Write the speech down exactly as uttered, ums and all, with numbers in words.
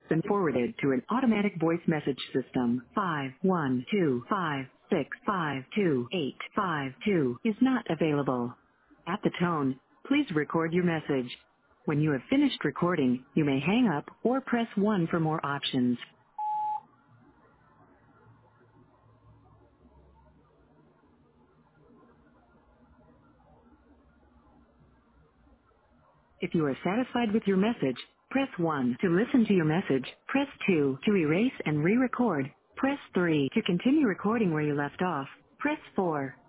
been forwarded to an automatic voice message system. five one two five six five two eight five two is not available. At the tone, please record your message. When you have finished recording, you may hang up or press one for more options. If you are satisfied with your message, press one. To listen to your message, press two. To erase and re-record, press three. To continue recording where you left off, press four.